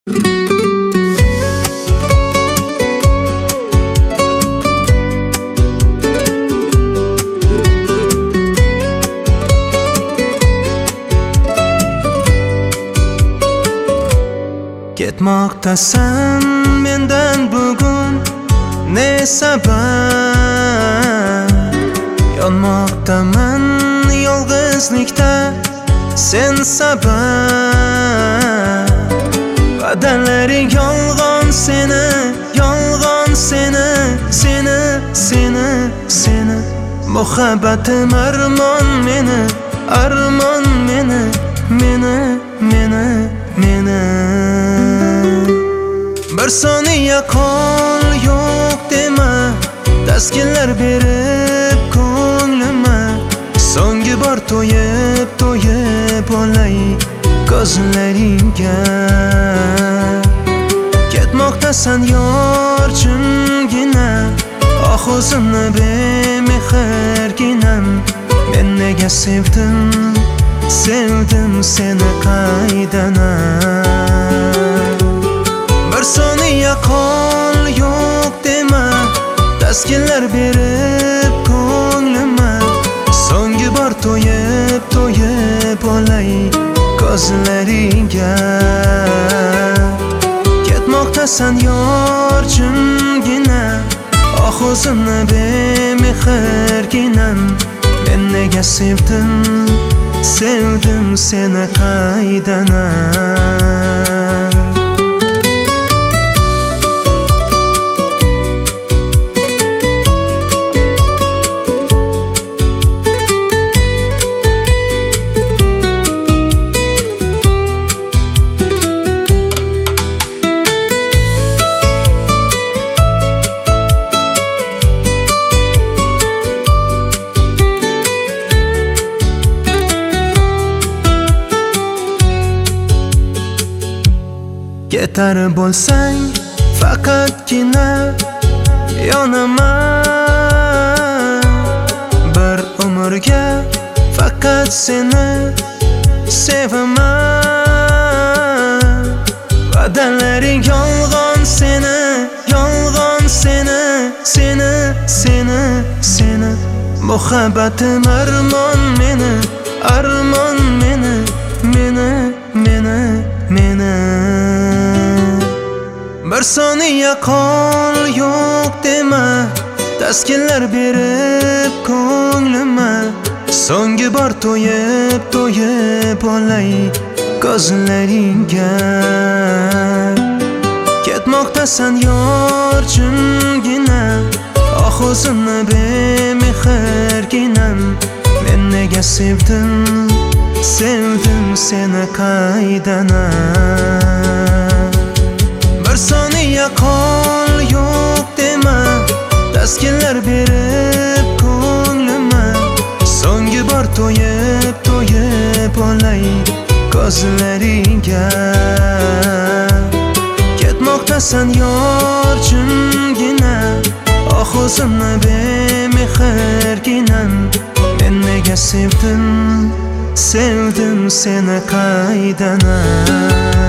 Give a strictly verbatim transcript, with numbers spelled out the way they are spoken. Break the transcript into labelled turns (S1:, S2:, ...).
S1: Ketmoqdasan mendan bugun ne sabab? Yonmoqdaman yolg'izlikda sen sabab. Va'dalaring yolg'on seni, yolg'on seni, seni, seni, seni. Muhabbatim armon meni, armon meni, meni, meni, meni. Bir soniya qol yo'q dema, taskinlar berib ko'nglima. So'nggi bor to'yib, to'yib olay ko'zlaringga. Ketmoqdasan yor jimgina, oh o'zimni bemehrginam. Men nega sevdim, sevdim seni qaydanam. Bir soniya qol yo'q dema, taskinlar berib ko'nglima. So'nggi bor to'yib, to'yib olay ko'zlaringga. Ketmoqdasan yor jimgina, oh o'zimni bemehrginam. Men nega sevdim, sevdim seni qaydanam. Ketar bo'lsang faqatgina yonaman. Bir umrga faqat seni sevaman. Va'dalaring yolg'on seni, yolg'on seni, seni, seni, seni. Muhabbatim armon meni, armon meni, meni, meni, meni. Bir soniya qol yo'q dema, taskinlar berib ko'nglima. So'nggi bor to'yib, to'yib olay ko'zlaringga. Ketmoqdasan yor jimgina, oh o'zimni bemehrginam. Men nega sevdim, sevdim seni qaydanam. Bir soniya qol yo'q dema, taskinlar berib ko'nglima. So'nggi bor to'yib, to'yib olay ko'zlaringga. Ketmoqdasan yor jimgina, oh o'zimni bemehrginam. Men nega sevdim, sevdim seni qaydanam.